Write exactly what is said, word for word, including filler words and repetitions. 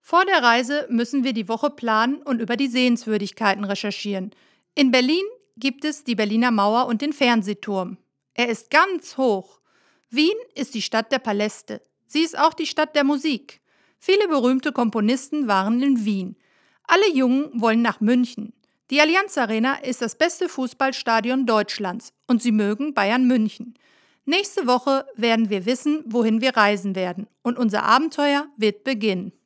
Vor der Reise müssen wir die Woche planen und über die Sehenswürdigkeiten recherchieren. In Berlin gibt es die Berliner Mauer und den Fernsehturm. Er ist ganz hoch. Wien ist die Stadt der Paläste. Sie ist auch die Stadt der Musik. Viele berühmte Komponisten waren in Wien. Alle Jungen wollen nach München. Die Allianz Arena ist das beste Fußballstadion Deutschlands und sie mögen Bayern München. Nächste Woche werden wir wissen, wohin wir reisen werden und unser Abenteuer wird beginnen.